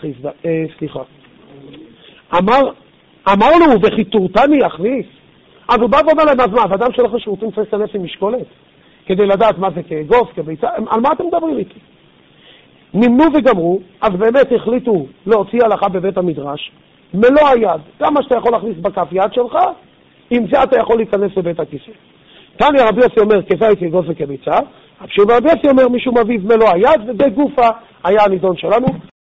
אמר לו, וחיתורתני יכניס. אז הוא בא ואומר להם, אז מה, אדם שלך שרוצים צריך להיכנס עם משקולת, כדי לדעת מה זה כאגוז, כביצה, על מה אתם מדברים איתי? נמנו וגמרו, אז באמת החליטו להוציא הלכה בבית המדרש, מלוא היד, כמה שאתה יכול להכניס בכף יד שלך, עם זה אתה יכול להיכנס לבית הכיסא. תניא רבי יוסי אומר כזית כגוף וכביצה, רבי יוסי אומר מישהו מביא מלוא היד, וזה גופה היה הנידון שלנו.